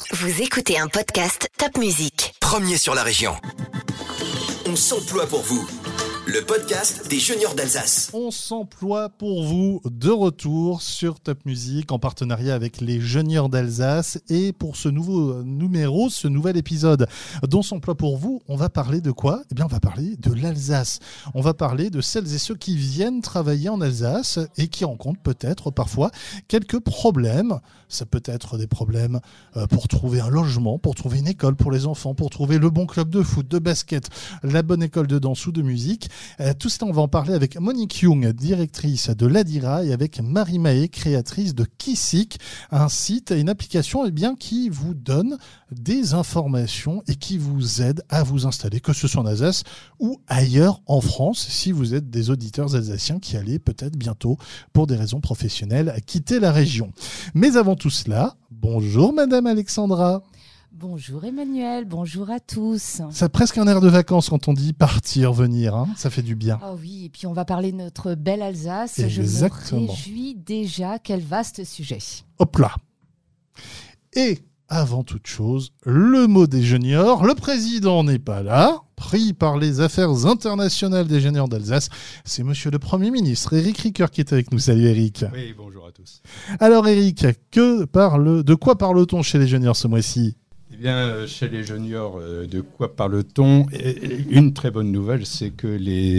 Vous écoutez un podcast Top Music. Premier sur la région. On s'emploie pour vous. Le podcast des juniors d'Alsace. On s'emploie pour vous de retour sur Top Music en partenariat avec les juniors d'Alsace. Et pour ce nouveau numéro, ce nouvel épisode d'On s'emploie pour vous, on va parler de quoi ? Eh bien, on va parler de l'Alsace. On va parler de celles et ceux qui viennent travailler en Alsace et qui rencontrent peut-être parfois quelques problèmes. Ça peut être des problèmes pour trouver un logement, pour trouver une école pour les enfants, pour trouver le bon club de foot, de basket, la bonne école de danse ou de musique. Tout cela, on va en parler avec Monique Young, directrice de l'Adira, et avec Marie Mahé, créatrice de Kissik, un site et une application qui vous donne des informations et qui vous aide à vous installer, que ce soit en Alsace ou ailleurs en France, si vous êtes des auditeurs alsaciens qui allez peut-être bientôt, pour des raisons professionnelles, quitter la région. Mais avant tout cela, bonjour Madame Alexandra. Bonjour Emmanuel, bonjour à tous. Ça a presque un air de vacances quand on dit partir, venir, hein, ça fait du bien. Ah oui, et puis on va parler de notre belle Alsace. Exactement. Je me réjouis déjà, quel vaste sujet. Hop là. Et avant toute chose, le mot des juniors, le président n'est pas là, pris par les affaires internationales des juniors d'Alsace. C'est monsieur le Premier ministre, Éric Ricoeur, qui est avec nous. Salut Éric. Oui, bonjour à tous. Alors Éric, de quoi parle-t-on chez les juniors ce mois-ci ? Eh bien, chez les juniors, de quoi parle-t-on ? Une très bonne nouvelle, c'est que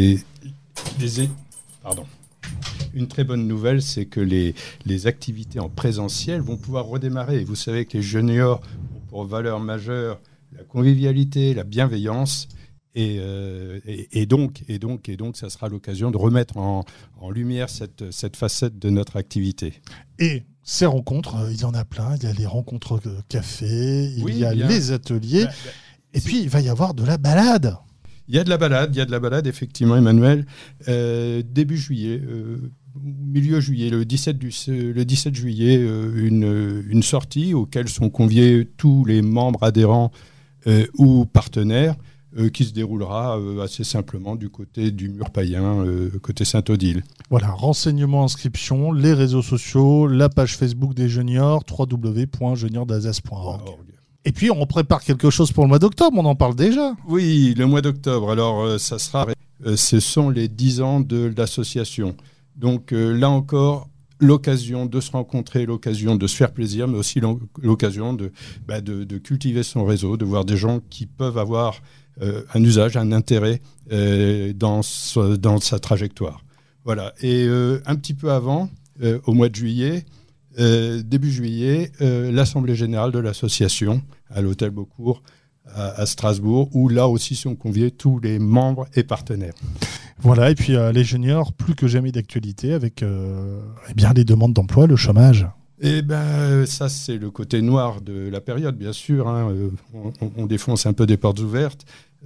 Une très bonne nouvelle, c'est que les activités en présentiel vont pouvoir redémarrer. Vous savez que les juniors ont pour valeur majeure la convivialité, la bienveillance, et donc, ça sera l'occasion de remettre en lumière cette facette de notre activité. Et ces rencontres, il y en a plein. Il y a les rencontres café, il y a les ateliers, et puis il va y avoir de la balade. Il y a de la balade, effectivement, Emmanuel. Début juillet, milieu juillet, le 17 juillet, une sortie auquel sont conviés tous les membres adhérents ou partenaires, qui se déroulera assez simplement du côté du mur païen, côté Sainte-Odile. Voilà, renseignements, inscriptions, les réseaux sociaux, la page Facebook des juniors, www.juniorsalsace.org. Et puis, on prépare quelque chose pour le mois d'octobre, on en parle déjà. Oui, le mois d'octobre. Alors, ce sont les 10 ans de l'association. Donc, là encore, l'occasion de se rencontrer, l'occasion de se faire plaisir, mais aussi l'occasion de cultiver son réseau, de voir des gens qui peuvent avoir un usage, un intérêt dans sa trajectoire. Voilà. Et un petit peu avant, au mois de juillet, début juillet, l'Assemblée générale de l'association à l'Hôtel Beaucourt à Strasbourg, où là aussi sont conviés tous les membres et partenaires. Voilà, et puis les juniors, plus que jamais d'actualité avec les demandes d'emploi, le chômage. Eh bien, ça, c'est le côté noir de la période, bien sûr. Hein. On défonce un peu des portes ouvertes.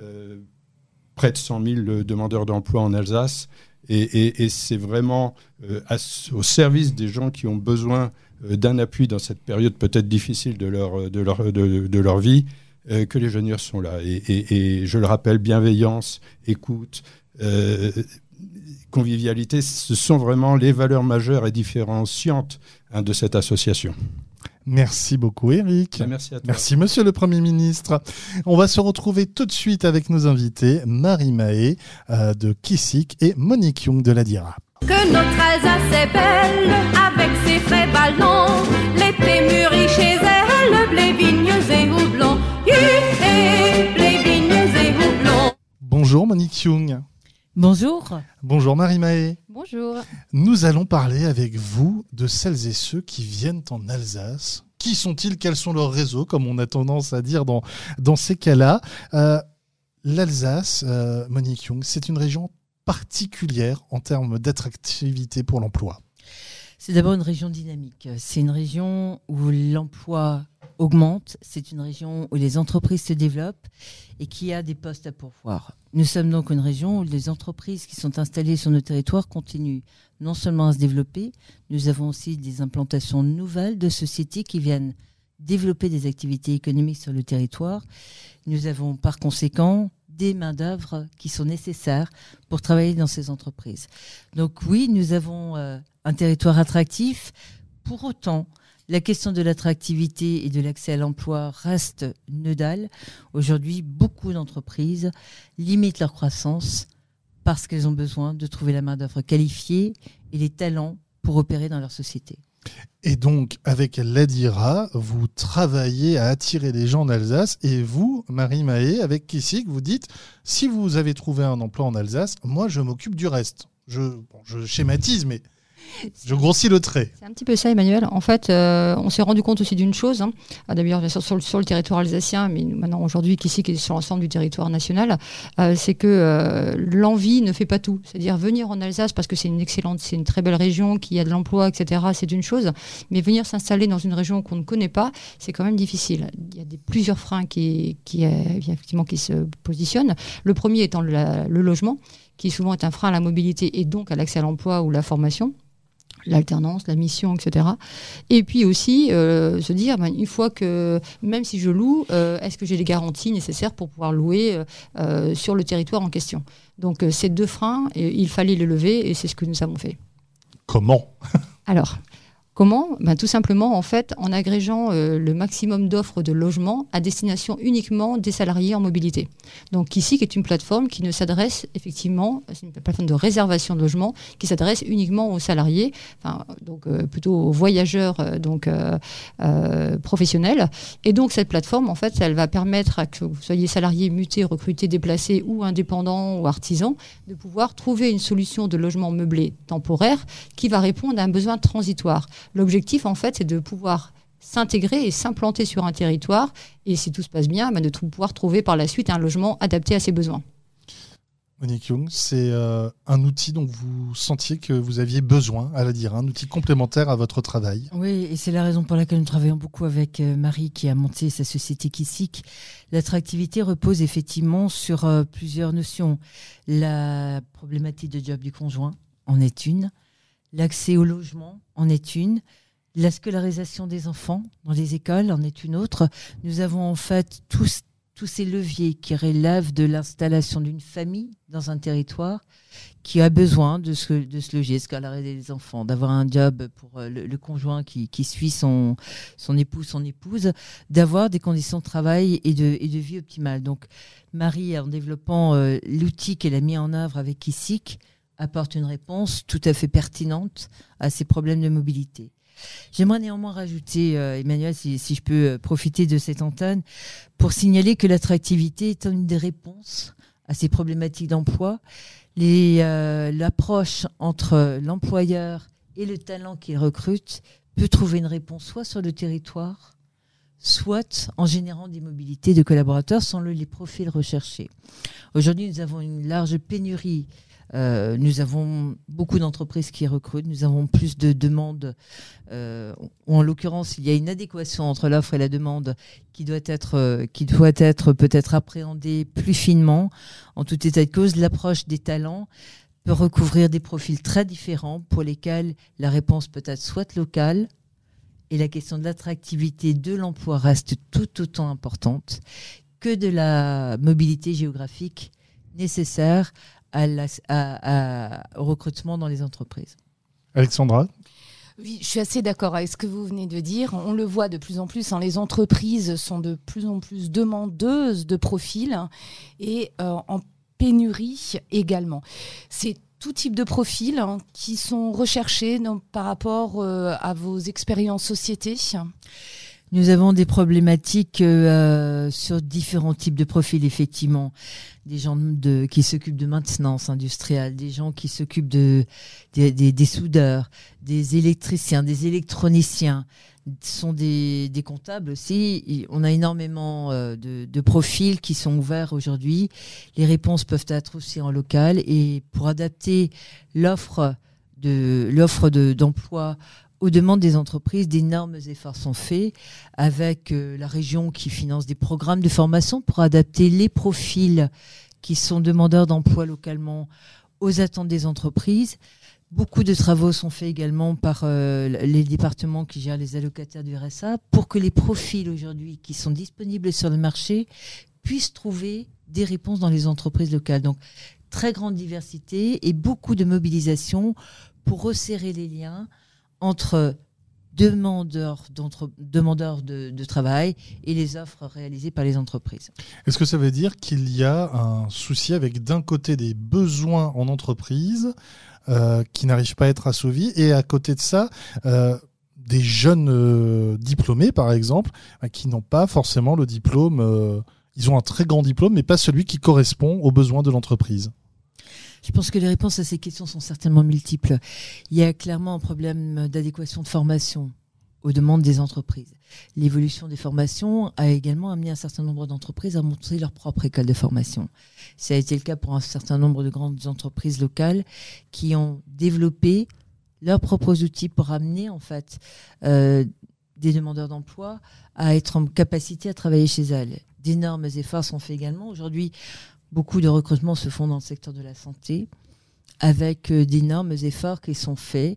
Près de 100 000 demandeurs d'emploi en Alsace. Et c'est vraiment au service des gens qui ont besoin d'un appui dans cette période peut-être difficile de leur vie que les juniors sont là. Et je le rappelle, bienveillance, écoute, convivialité, ce sont vraiment les valeurs majeures et différenciantes de cette association. Merci beaucoup Éric. Merci à toi. Merci Monsieur le Premier ministre. On va se retrouver tout de suite avec nos invités, Marie Mahé de Kissik et Monique Young de l'Adira. Que notre Alsace est belle, avec ses frais ballants, l'été mûrit chez elle, blé, vignes et houblons, blé, vignes et houblons. Bonjour Monique Young. Bonjour. Bonjour Marie Mahé. Bonjour. Nous allons parler avec vous de celles et ceux qui viennent en Alsace. Qui sont-ils ? Quels sont leurs réseaux ? Comme on a tendance à dire dans ces cas-là. L'Alsace, Monique Young, c'est une région particulière en termes d'attractivité pour l'emploi. C'est d'abord une région dynamique. C'est une région où l'emploi augmente. C'est une région où les entreprises se développent et qui a des postes à pourvoir. Nous sommes donc une région où les entreprises qui sont installées sur nos territoires continuent non seulement à se développer, nous avons aussi des implantations nouvelles de sociétés qui viennent développer des activités économiques sur le territoire. Nous avons par conséquent des main-d'œuvre qui sont nécessaires pour travailler dans ces entreprises. Donc oui, nous avons un territoire attractif. Pour autant, La question de l'attractivité et de l'accès à l'emploi reste nodale. Aujourd'hui, beaucoup d'entreprises limitent leur croissance parce qu'elles ont besoin de trouver la main-d'œuvre qualifiée et les talents pour opérer dans leur société. Et donc, avec l'ADIRA, vous travaillez à attirer les gens en Alsace. Et vous, Marie Mahé, avec Kissik, vous dites, si vous avez trouvé un emploi en Alsace, moi, je m'occupe du reste. Je schématise, mais je grossis le trait. C'est un petit peu ça, Emmanuel. En fait, on s'est rendu compte aussi d'une chose, d'ailleurs bien sûr sur le territoire alsacien, mais maintenant aujourd'hui Kissik est sur l'ensemble du territoire national, c'est que l'envie ne fait pas tout. C'est-à-dire venir en Alsace parce que c'est une très belle région, qui a de l'emploi, etc. C'est une chose, mais venir s'installer dans une région qu'on ne connaît pas, c'est quand même difficile. Il y a plusieurs freins qui se positionnent. Le premier étant le logement, qui souvent est un frein à la mobilité et donc à l'accès à l'emploi ou la formation. L'alternance, la mission, etc. Et puis aussi se dire, une fois que, même si je loue, est-ce que j'ai les garanties nécessaires pour pouvoir louer sur le territoire en question. Donc ces deux freins, il fallait les lever et c'est ce que nous avons fait. Comment ? Alors, comment ? Tout simplement, en fait, en agrégeant le maximum d'offres de logements à destination uniquement des salariés en mobilité. Donc Kissik est une plateforme qui ne s'adresse effectivement, c'est une plateforme de réservation de logements qui s'adresse uniquement aux salariés, donc plutôt aux voyageurs professionnels. Et donc cette plateforme, en fait, elle va permettre à que vous soyez salarié, muté, recruté, déplacé ou indépendant ou artisan, de pouvoir trouver une solution de logement meublé temporaire qui va répondre à un besoin transitoire. L'objectif, en fait, c'est de pouvoir s'intégrer et s'implanter sur un territoire et, si tout se passe bien, de pouvoir trouver par la suite un logement adapté à ses besoins. Monique Young, c'est un outil dont vous sentiez que vous aviez besoin, à l'ADIRA, un outil complémentaire à votre travail. Oui, et c'est la raison pour laquelle nous travaillons beaucoup avec Marie qui a monté sa société Kissik. L'attractivité repose effectivement sur plusieurs notions. La problématique de job du conjoint en est une. L'accès au logement en est une. La scolarisation des enfants dans les écoles en est une autre. Nous avons en fait tous ces leviers qui relèvent de l'installation d'une famille dans un territoire qui a besoin de se loger, scolariser les enfants, d'avoir un job pour le conjoint qui suit son époux, son épouse, d'avoir des conditions de travail et de vie optimales. Donc Marie, en développant l'outil qu'elle a mis en œuvre avec Kissik, apporte une réponse tout à fait pertinente à ces problèmes de mobilité. J'aimerais néanmoins rajouter, Emmanuel, si je peux profiter de cette antenne, pour signaler que l'attractivité est une des réponses à ces problématiques d'emploi. L'approche entre l'employeur et le talent qu'il recrute peut trouver une réponse soit sur le territoire, soit en générant des mobilités de collaborateurs sans les profils recherchés. Aujourd'hui, nous avons une large pénurie. Nous avons beaucoup d'entreprises qui recrutent, nous avons plus de demandes, ou en l'occurrence il y a une adéquation entre l'offre et la demande qui doit être peut-être appréhendée plus finement. En tout état de cause, l'approche des talents peut recouvrir des profils très différents pour lesquels la réponse peut être soit locale, et la question de l'attractivité de l'emploi reste tout autant importante que de la mobilité géographique nécessaire au recrutement dans les entreprises. Alexandra ? Oui, je suis assez d'accord avec ce que vous venez de dire. On le voit de plus en plus, les entreprises sont de plus en plus demandeuses de profils et en pénurie également. C'est tout type de profils qui sont recherchés par rapport à vos expériences société. Nous avons des problématiques sur différents types de profils, effectivement. Des gens qui s'occupent de maintenance industrielle, des gens qui s'occupent des soudeurs, des électriciens, des électroniciens, sont des comptables aussi. On a énormément de profils qui sont ouverts aujourd'hui. Les réponses peuvent être aussi en local, et pour adapter l'offre d'emploi aux demandes des entreprises, d'énormes efforts sont faits avec la région qui finance des programmes de formation pour adapter les profils qui sont demandeurs d'emploi localement aux attentes des entreprises. Beaucoup de travaux sont faits également par les départements qui gèrent les allocataires du RSA pour que les profils aujourd'hui qui sont disponibles sur le marché puissent trouver des réponses dans les entreprises locales. Donc, très grande diversité et beaucoup de mobilisation pour resserrer les liens entre demandeurs de travail et les offres réalisées par les entreprises. Est-ce que ça veut dire qu'il y a un souci avec d'un côté des besoins en entreprise qui n'arrivent pas à être assouvis et à côté de ça des jeunes diplômés par exemple qui n'ont pas forcément le diplôme, ils ont un très grand diplôme mais pas celui qui correspond aux besoins de l'entreprise? Je pense que les réponses à ces questions sont certainement multiples. Il y a clairement un problème d'adéquation de formation aux demandes des entreprises. L'évolution des formations a également amené un certain nombre d'entreprises à monter leur propre école de formation. Ça a été le cas pour un certain nombre de grandes entreprises locales qui ont développé leurs propres outils pour amener en fait des demandeurs d'emploi à être en capacité à travailler chez elles. D'énormes efforts sont faits également. Aujourd'hui, beaucoup de recrutements se font dans le secteur de la santé avec d'énormes efforts qui sont faits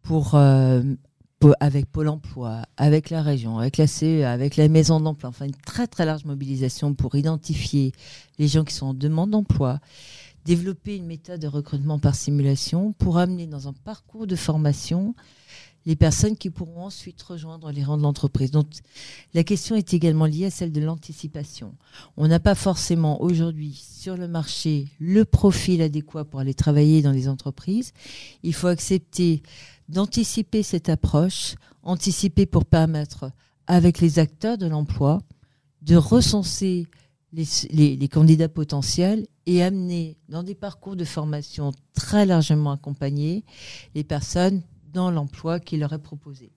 avec Pôle emploi, avec la région, avec la CE, avec la maison d'emploi, enfin une très très large mobilisation pour identifier les gens qui sont en demande d'emploi, développer une méthode de recrutement par simulation pour amener dans un parcours de formation les personnes qui pourront ensuite rejoindre les rangs de l'entreprise. Donc, la question est également liée à celle de l'anticipation. On n'a pas forcément aujourd'hui sur le marché le profil adéquat pour aller travailler dans les entreprises. Il faut accepter d'anticiper cette approche, anticiper pour permettre, avec les acteurs de l'emploi, de recenser les candidats potentiels et amener dans des parcours de formation très largement accompagnés les personnes dans l'emploi qui leur est proposé.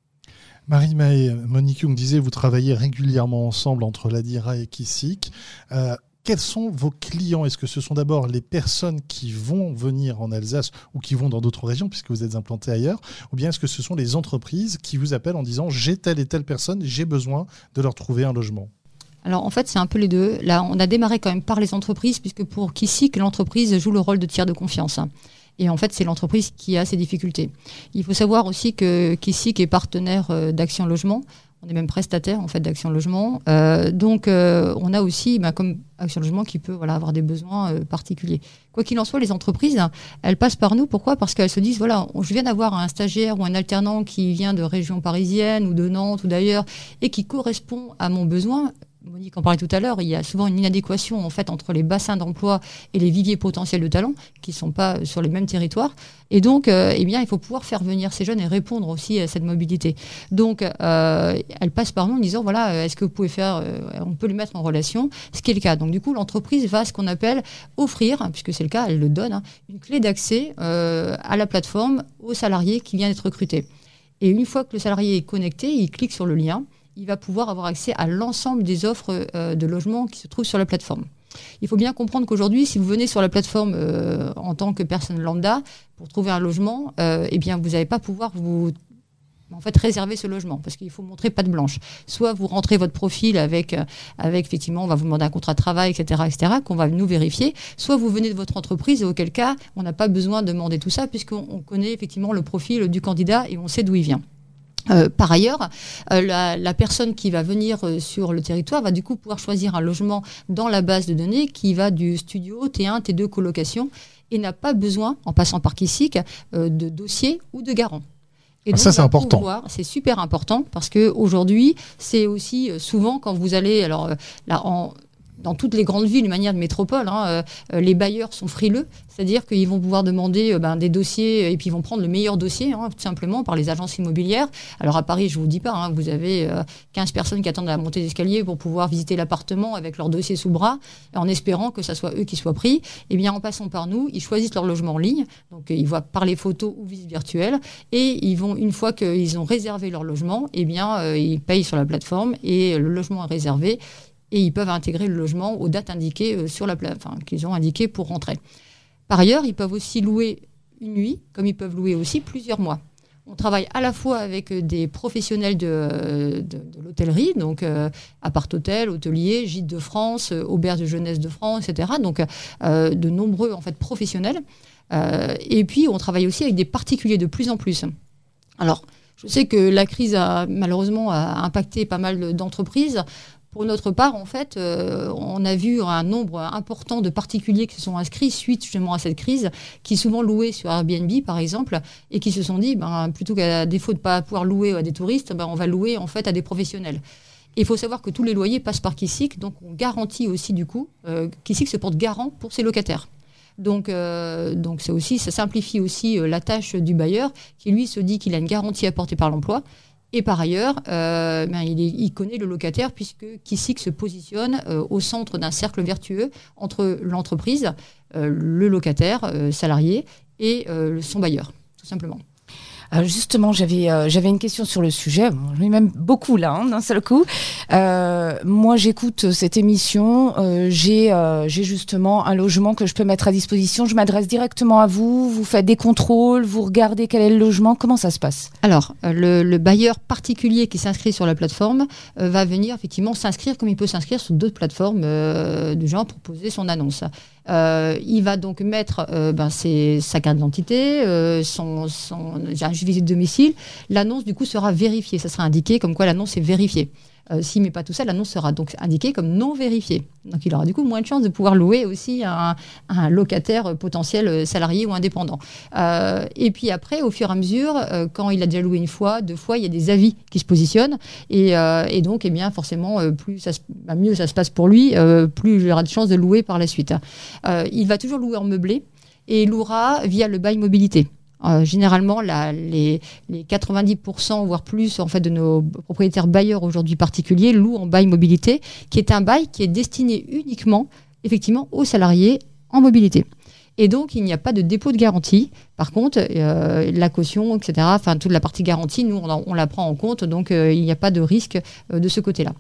Marie-Maë, Monique Young disait, vous travaillez régulièrement ensemble entre l'Adira et Kisic. Quels sont vos clients? Est-ce que ce sont d'abord les personnes qui vont venir en Alsace ou qui vont dans d'autres régions puisque vous êtes implantés ailleurs? Ou bien est-ce que ce sont les entreprises qui vous appellent en disant j'ai telle et telle personne, j'ai besoin de leur trouver un logement? Alors en fait, c'est un peu les deux. Là, on a démarré quand même par les entreprises puisque pour Kisic, l'entreprise joue le rôle de tiers de confiance. Et en fait, c'est l'entreprise qui a ces difficultés. Il faut savoir aussi que Kisic est partenaire d'Action Logement. On est même prestataire en fait d'Action Logement. Donc, on a aussi, comme Action Logement, qui peut avoir des besoins particuliers. Quoi qu'il en soit, les entreprises, elles passent par nous. Pourquoi ? Parce qu'elles se disent, je viens d'avoir un stagiaire ou un alternant qui vient de région parisienne ou de Nantes ou d'ailleurs et qui correspond à mon besoin. Monique en parlait tout à l'heure, il y a souvent une inadéquation en fait entre les bassins d'emploi et les viviers potentiels de talents qui ne sont pas sur les mêmes territoires. Et donc, il faut pouvoir faire venir ces jeunes et répondre aussi à cette mobilité. Donc, elle passe par nous en disant, est-ce que vous pouvez faire, on peut les mettre en relation, ce qui est le cas. Donc, du coup, l'entreprise va ce qu'on appelle offrir, puisque c'est le cas, elle le donne, une clé d'accès à la plateforme au salarié qui vient d'être recruté. Et une fois que le salarié est connecté, il clique sur le lien, il va pouvoir avoir accès à l'ensemble des offres de logement qui se trouvent sur la plateforme. Il faut bien comprendre qu'aujourd'hui, si vous venez sur la plateforme en tant que personne lambda pour trouver un logement, vous n'allez pas pouvoir vous réserver ce logement parce qu'il faut montrer patte blanche. Soit vous rentrez votre profil avec effectivement, on va vous demander un contrat de travail, etc., qu'on va nous vérifier. Soit vous venez de votre entreprise et auquel cas, on n'a pas besoin de demander tout ça puisqu'on connaît effectivement le profil du candidat et on sait d'où il vient. Par ailleurs, la personne qui va venir sur le territoire va du coup pouvoir choisir un logement dans la base de données qui va du studio, T1, T2, colocation et n'a pas besoin, en passant par Kisic, de dossier ou de garant. Et donc, ça, c'est important. C'est super important parce qu'aujourd'hui, c'est aussi souvent quand vous allez... dans toutes les grandes villes, de manière de métropole, les bailleurs sont frileux, c'est-à-dire qu'ils vont pouvoir demander des dossiers et puis ils vont prendre le meilleur dossier, tout simplement, par les agences immobilières. Alors à Paris, je ne vous dis pas, vous avez 15 personnes qui attendent à la montée d'escalier pour pouvoir visiter l'appartement avec leur dossier sous bras, en espérant que ça soit eux qui soient pris. Eh bien, en passant par nous, ils choisissent leur logement en ligne, donc ils voient par les photos ou visite virtuelle, et ils vont, une fois qu'ils ont réservé leur logement, ils payent sur la plateforme et le logement est réservé. Et ils peuvent intégrer le logement aux dates indiquées qu'ils ont indiquées pour rentrer. Par ailleurs, ils peuvent aussi louer une nuit, comme ils peuvent louer aussi plusieurs mois. On travaille à la fois avec des professionnels de l'hôtellerie, donc appart-hôtel, hôtelier, Gîtes de France, auberges de jeunesse de France, etc. Donc de nombreux professionnels. Et puis on travaille aussi avec des particuliers de plus en plus. Alors, je sais que la crise a malheureusement impacté pas mal d'entreprises. Pour notre part, en fait, on a vu un nombre important de particuliers qui se sont inscrits suite justement à cette crise, qui souvent louaient sur Airbnb, par exemple, et qui se sont dit, plutôt qu'à défaut de ne pas pouvoir louer à des touristes, on va louer en fait à des professionnels. Il faut savoir que tous les loyers passent par Kisic, donc on garantit aussi du coup, Kisic se porte garant pour ses locataires. Donc ça simplifie aussi la tâche du bailleur, qui lui se dit qu'il a une garantie apportée par l'emploi. Et par ailleurs, il connaît le locataire puisque Kisic se positionne au centre d'un cercle vertueux entre l'entreprise, le locataire salarié et son bailleur, tout simplement. Justement, j'avais une question sur le sujet. Bon, j'en ai même beaucoup là, d'un seul coup. Moi, j'écoute cette émission. J'ai justement un logement que je peux mettre à disposition. Je m'adresse directement à vous. Vous faites des contrôles. Vous regardez quel est le logement. Comment ça se passe ? Alors, le bailleur particulier qui s'inscrit sur la plateforme va venir effectivement s'inscrire comme il peut s'inscrire sur d'autres plateformes du genre pour poser son annonce. Il va donc mettre sa carte d'identité, un justificatif de domicile. L'annonce, du coup, sera vérifiée. Ça sera indiqué comme quoi l'annonce est vérifiée. S'il ne met pas tout ça, l'annonce sera donc indiquée comme non vérifiée. Donc, il aura du coup moins de chances de pouvoir louer aussi à un locataire potentiel salarié ou indépendant. Et puis après, au fur et à mesure, quand il a déjà loué une fois, 2 fois, il y a des avis qui se positionnent. Et donc, forcément, mieux ça se passe pour lui, plus il aura de chances de louer par la suite. Il va toujours louer en meublé et louera via le bail mobilité. Généralement, les 90% voire plus en fait de nos propriétaires bailleurs aujourd'hui particuliers louent en bail mobilité, qui est un bail qui est destiné uniquement effectivement aux salariés en mobilité. Et donc, il n'y a pas de dépôt de garantie. Par contre, la caution, etc., toute la partie garantie, nous, on la prend en compte. Donc, il n'y a pas de risque de ce côté-là.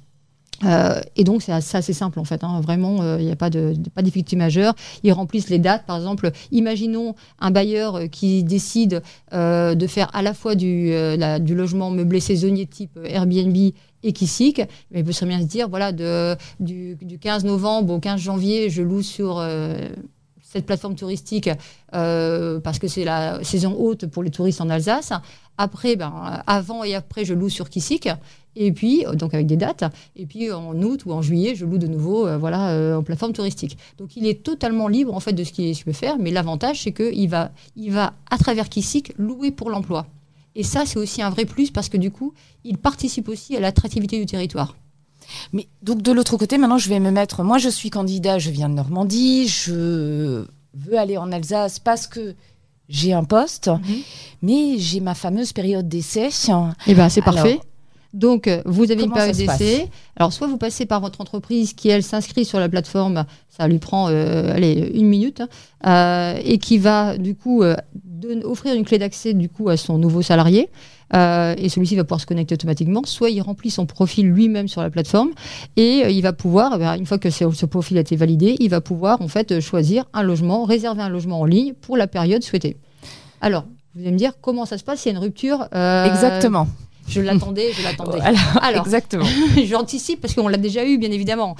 Et donc, c'est assez simple, en fait. Vraiment, il n'y a pas de difficulté majeure. Ils remplissent les dates. Par exemple, imaginons un bailleur qui décide de faire à la fois du logement meublé saisonnier type Airbnb et Kisic. Mais il peut très bien se dire, voilà, du 15 novembre au 15 janvier, je loue sur cette plateforme touristique parce que c'est la saison haute pour les touristes en Alsace. Après, avant et après, je loue sur Kisic. Et puis, donc avec des dates. Et puis, en août ou en juillet, je loue de nouveau en plateforme touristique. Donc, il est totalement libre, en fait, de ce qu'il peut faire. Mais l'avantage, c'est qu'il va, à travers Kisic, louer pour l'emploi. Et ça, c'est aussi un vrai plus parce que, du coup, il participe aussi à l'attractivité du territoire. Mais donc, de l'autre côté, maintenant, je vais me mettre... Moi, je suis candidat, je viens de Normandie. Je veux aller en Alsace parce que j'ai un poste. Mais j'ai ma fameuse période d'essai. Eh bien, c'est parfait. Donc, vous avez une période d'essai. Alors, soit vous passez par votre entreprise qui, elle, s'inscrit sur la plateforme, ça lui prend 1 minute, et qui va, du coup, offrir une clé d'accès, du coup, à son nouveau salarié. Et celui-ci va pouvoir se connecter automatiquement. Soit il remplit son profil lui-même sur la plateforme, et il va pouvoir, une fois que ce profil a été validé, il va pouvoir, en fait, choisir un logement, réserver un logement en ligne pour la période souhaitée. Alors, vous allez me dire, comment ça se passe s'il y a une rupture Exactement. Je l'attendais. Alors, exactement. J'anticipe parce qu'on l'a déjà eu, bien évidemment.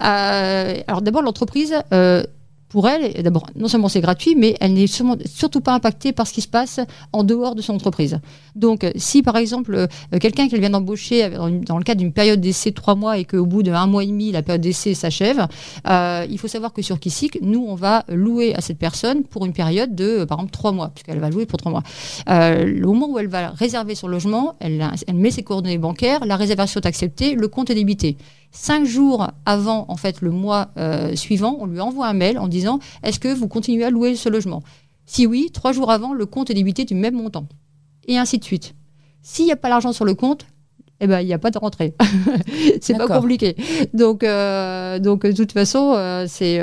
Alors d'abord, l'entreprise, pour elle, d'abord, non seulement c'est gratuit, mais elle n'est surtout pas impactée par ce qui se passe en dehors de son entreprise. Donc, si par exemple, quelqu'un qu'elle vient d'embaucher dans le cadre d'une période d'essai de 3 mois et qu'au bout de 1 mois et demi, la période d'essai s'achève, il faut savoir que sur Kisic, nous, on va louer à cette personne pour une période de, par exemple, 3 mois, puisqu'elle va louer pour 3 mois. Au moment où elle va réserver son logement, elle met ses coordonnées bancaires, la réservation est acceptée, le compte est débité. 5 jours avant, en fait, le mois suivant, on lui envoie un mail en disant « Est-ce que vous continuez à louer ce logement ?» Si oui, 3 jours avant, le compte est débité du même montant. Et ainsi de suite. S'il n'y a pas l'argent sur le compte, il n'y a pas de rentrée. C'est D'accord. Pas compliqué. Donc, de toute façon, c'est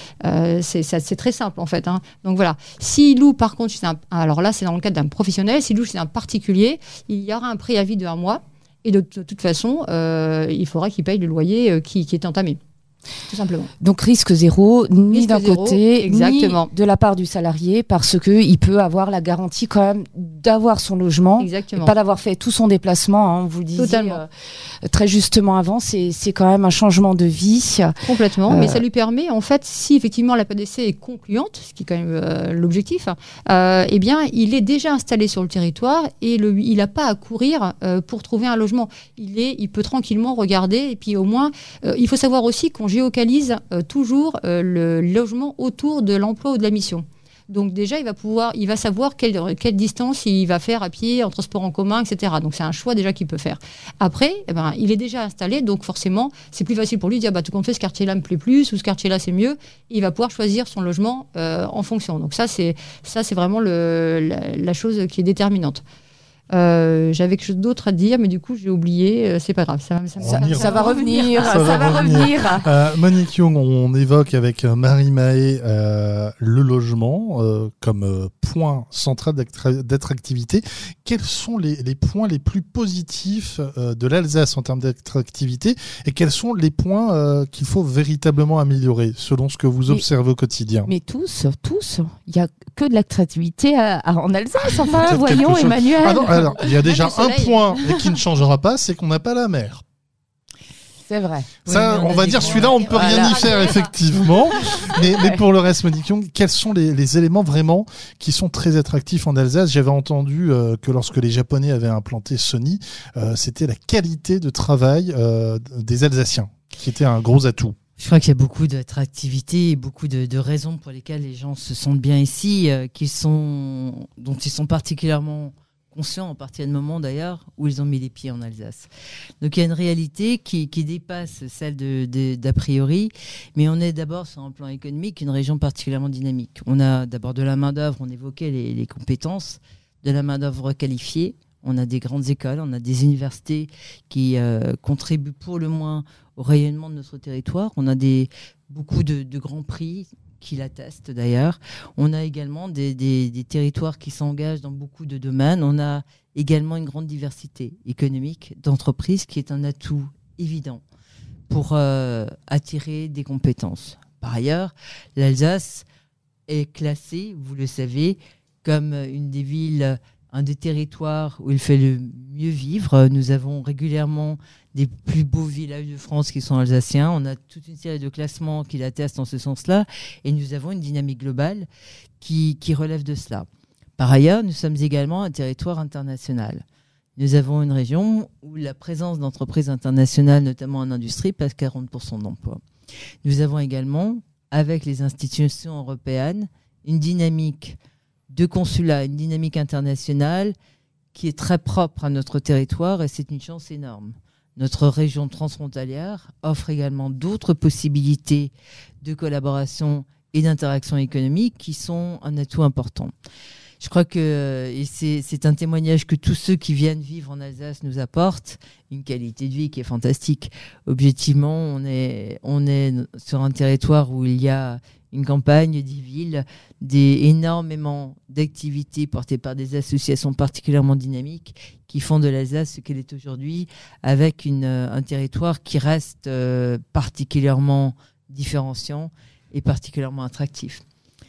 très simple, en fait. Donc, voilà. S'il loue, par contre, alors là, c'est dans le cadre d'un professionnel. S'il loue chez un particulier, il y aura un préavis de 1 mois. Et de toute façon, il faudra qu'il paye le loyer qui est entamé. Tout simplement. Donc risque zéro, ni Risque d'un zéro, côté, exactement. ni de la part du salarié, parce qu'il peut avoir la garantie quand même d'avoir son logement, Exactement. et pas d'avoir fait tout son déplacement. Hein, vous le disiez très justement avant, c'est quand même un changement de vie. Complètement, mais ça lui permet, en fait, si effectivement la PDC est concluante, ce qui est quand même l'objectif, eh bien, il est déjà installé sur le territoire et il n'a pas à courir pour trouver un logement. Il peut tranquillement regarder, et puis au moins, il faut savoir aussi qu'on géocalise toujours le logement autour de l'emploi ou de la mission. Donc déjà, il va savoir quelle distance il va faire à pied, en transport en commun, etc. Donc c'est un choix déjà qu'il peut faire. Après, il est déjà installé, donc forcément, c'est plus facile pour lui de dire tout compte fait, ce quartier-là me plaît plus, ou ce quartier-là c'est mieux. Il va pouvoir choisir son logement en fonction. Donc ça, c'est vraiment la chose qui est déterminante. J'avais quelque chose d'autre à dire, mais du coup j'ai oublié. C'est pas grave, ça va revenir. Monique Young, on évoque avec Marie Mahé le logement comme point central d'attractivité. Quels sont les points les plus positifs de l'Alsace en termes d'attractivité, et quels sont les points qu'il faut véritablement améliorer selon ce que vous observez au quotidien? Mais tous, il n'y a que de l'attractivité en Alsace. Enfin, voyons, Emmanuel. Alors, il y a déjà un point qui ne changera pas, c'est qu'on n'a pas la mer. C'est vrai. Ça, on va dire, celui-là, on ne peut rien y faire, effectivement. mais pour le reste, Monique Young, quels sont les éléments vraiment qui sont très attractifs en Alsace? J'avais entendu que lorsque les Japonais avaient implanté Sony, c'était la qualité de travail des Alsaciens, qui était un gros atout. Je crois qu'il y a beaucoup d'attractivité et beaucoup de raisons pour lesquelles les gens se sentent bien ici, dont ils sont particulièrement conscients à partir du moment d'ailleurs où ils ont mis les pieds en Alsace. Donc il y a une réalité qui dépasse celle d'a priori, mais on est d'abord sur un plan économique une région particulièrement dynamique. On a d'abord de la main-d'œuvre, on évoquait les compétences, de la main-d'œuvre qualifiée. On a des grandes écoles, on a des universités qui contribuent pour le moins au rayonnement de notre territoire. On a beaucoup de grands prix qui l'attestent d'ailleurs. On a également des territoires qui s'engagent dans beaucoup de domaines. On a également une grande diversité économique d'entreprises qui est un atout évident pour attirer des compétences. Par ailleurs, l'Alsace est classée, vous le savez, comme une des villes, un des territoires où il fait le mieux vivre. Nous avons régulièrement des plus beaux villages de France qui sont alsaciens. On a toute une série de classements qui l'attestent en ce sens-là. Et nous avons une dynamique globale qui relève de cela. Par ailleurs, nous sommes également un territoire international. Nous avons une région où la présence d'entreprises internationales, notamment en industrie, passe 40% d'emplois. Nous avons également, avec les institutions européennes, une dynamique de consulat, une dynamique internationale qui est très propre à notre territoire, et c'est une chance énorme. Notre région transfrontalière offre également d'autres possibilités de collaboration et d'interaction économique qui sont un atout important. Je crois que, et c'est un témoignage que tous ceux qui viennent vivre en Alsace nous apportent, une qualité de vie qui est fantastique. Objectivement, on est sur un territoire où il y a une campagne, des villes, énormément d'activités portées par des associations particulièrement dynamiques qui font de l'Alsace ce qu'elle est aujourd'hui, avec un territoire qui reste particulièrement différenciant et particulièrement attractif.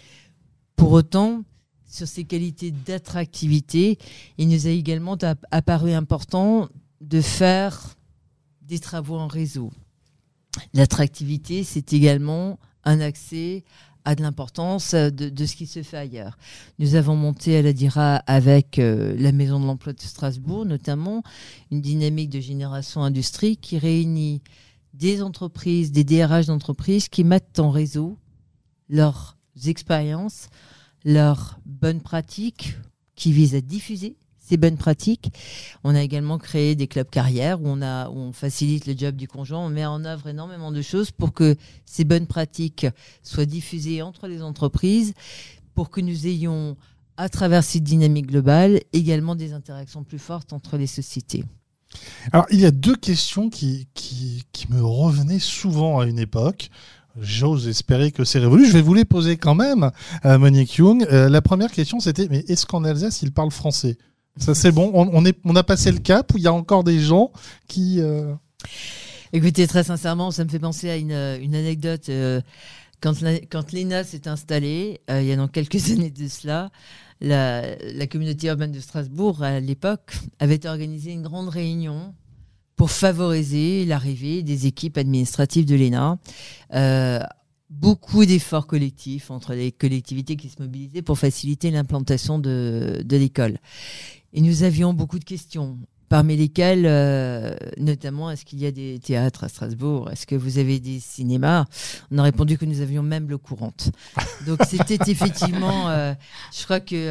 Pour autant, sur ces qualités d'attractivité, il nous a également apparu important de faire des travaux en réseau. L'attractivité, c'est également un accès à de l'importance de ce qui se fait ailleurs. Nous avons monté à la DIRA avec la Maison de l'Emploi de Strasbourg, notamment, une dynamique de génération industrie qui réunit des entreprises, des DRH d'entreprises qui mettent en réseau leurs expériences, leurs bonnes pratiques, qui visent à diffuser ces bonnes pratiques. On a également créé des clubs carrières où on facilite le job du conjoint. On met en œuvre énormément de choses pour que ces bonnes pratiques soient diffusées entre les entreprises, pour que nous ayons, à travers cette dynamique globale, également des interactions plus fortes entre les sociétés. Alors, il y a deux questions qui me revenaient souvent à une époque. J'ose espérer que c'est révolu. Je vais vous les poser quand même, Monique Young. La première question, c'était, mais est-ce qu'en Alsace, ils parlent français ? Ça, c'est bon. On a passé le cap où il y a encore des gens qui... Écoutez, très sincèrement, ça me fait penser à une anecdote. Quand l'ENA s'est installée, il y a donc quelques années de cela, la communauté urbaine de Strasbourg, à l'époque, avait organisé une grande réunion pour favoriser l'arrivée des équipes administratives de l'ENA. Beaucoup d'efforts collectifs entre les collectivités qui se mobilisaient pour faciliter l'implantation de l'école. Et nous avions beaucoup de questions, parmi lesquelles, notamment, est-ce qu'il y a des théâtres à Strasbourg? Est-ce que vous avez des cinémas? On a répondu que nous avions même l'eau courante. Donc c'était effectivement, je crois qu'il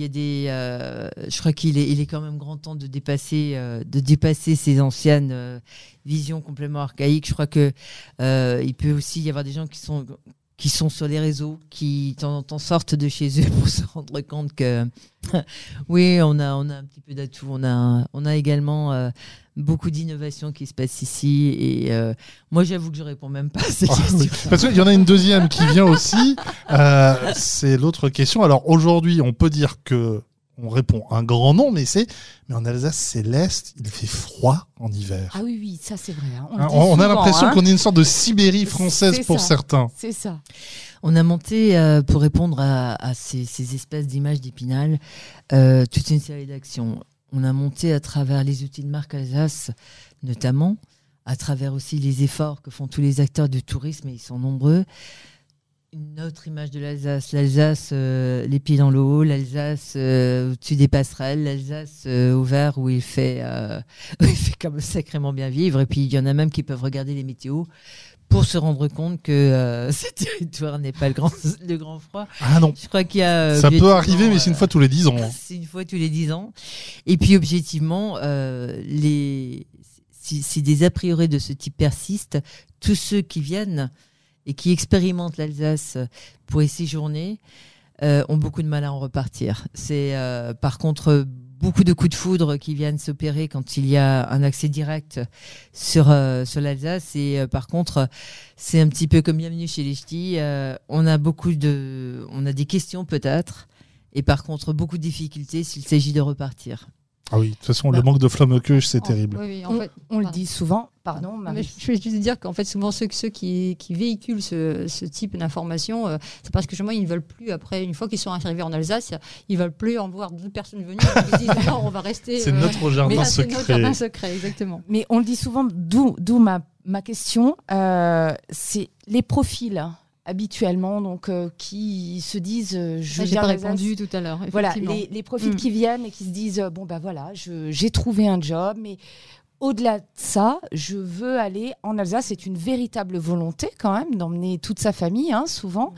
est quand même grand temps de dépasser ces anciennes visions complètement archaïques. Je crois que il peut aussi y avoir des gens qui sont sur les réseaux, qui de temps en temps sortent de chez eux pour se rendre compte que oui, on a un petit peu d'atout. On a également beaucoup d'innovations qui se passent ici. Et moi, j'avoue que je réponds même pas à ces questions. Oui. Parce qu'il y en a une deuxième qui vient aussi. C'est l'autre question. Alors aujourd'hui, on peut dire que on répond un grand non, mais en Alsace, c'est l'Est, il fait froid en hiver. Ah oui, ça c'est vrai. Hein. On a l'impression qu'on est une sorte de Sibérie française pour certains. C'est ça. On a monté, pour répondre à ces espèces d'images d'Épinal, toute une série d'actions. On a monté à travers les outils de marque Alsace, notamment, à travers aussi les efforts que font tous les acteurs du tourisme, et ils sont nombreux. Une autre image de l'Alsace, les pieds dans l'eau, l'Alsace au-dessus des passerelles, l'Alsace au vert où il fait comme sacrément bien vivre. Et puis il y en a même qui peuvent regarder les météos pour se rendre compte que ce territoire n'est pas le grand froid. Ah non. Je crois qu'il y a ça peut arriver, mais c'est une fois tous les 10 ans. C'est une fois tous les 10 ans. Et puis objectivement, si des a priori de ce type persistent, tous ceux qui viennent et qui expérimentent l'Alsace pour y séjourner ont beaucoup de mal à en repartir. C'est par contre beaucoup de coups de foudre qui viennent s'opérer quand il y a un accès direct sur l'Alsace. Et par contre, c'est un petit peu comme bienvenue chez les ch'tis. On a des questions peut-être, et par contre beaucoup de difficultés s'il s'agit de repartir. Ah oui, de toute façon, le manque de flammequeuge, c'est terrible. Oui, en fait, on le dit souvent. Pardon, Marie. Je vais juste dire qu'en fait, souvent, ceux qui véhiculent ce type d'informations, c'est parce que justement, ils ne veulent plus, après, une fois qu'ils sont arrivés en Alsace, ils ne veulent plus en voir d'autres personnes venir. Ils disent non, on va rester. C'est notre jardin secret. C'est notre jardin secret, exactement. Mais on le dit souvent, d'où ma question, c'est les profils. Habituellement, donc qui se disent je j'ai pas répondu tout à l'heure. Voilà, les profils qui viennent et qui se disent bon ben voilà, j'ai trouvé un job, mais au-delà de ça, je veux aller en Alsace. C'est une véritable volonté quand même d'emmener toute sa famille, souvent.